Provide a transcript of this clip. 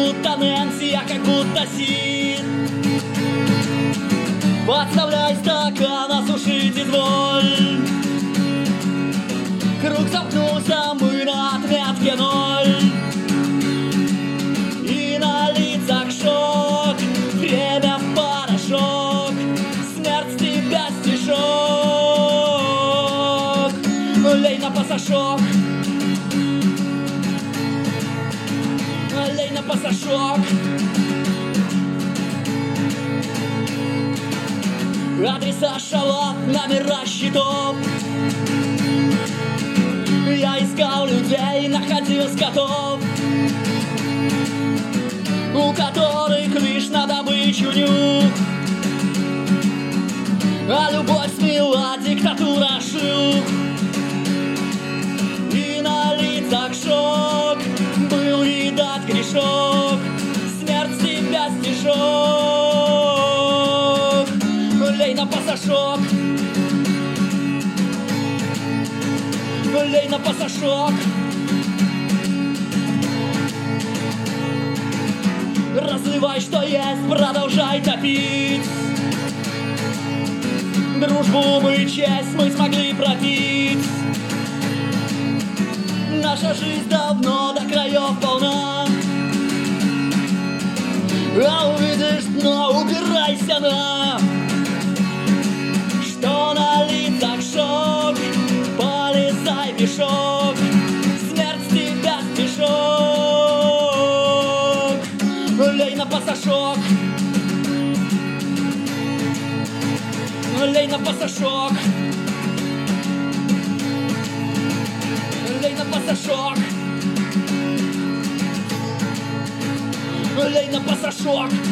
будто Нэнси, я как будто Сид. Подставляй стакан, осушить изволь. Круг замкнулся, мы на отметке 0. И на лицах шок, время в порошок. Смерть с тебя стишок. Лей на пасашок. Лей на пасашок. Адреса шалат, номера счетов. Я искал людей, находил скотов, у которых лишь на добычу нюх. А любовь смела, диктатура шлюх. И на лицах шок, был видать грешок. Смерть с тебя стишок. Лей на пасашок. Лей на пасашок. Разливай, что есть, продолжай топить. Дружбу мы, честь мы смогли пропить. Наша жизнь давно до краев полна. А увидишь дно, убирайся на. Что на лицах шок, полезай в мешок. Смерть с тебя стишок. Лей на пасашок. Лей на пасашок. Лей на пасашок. Лей на пасашок.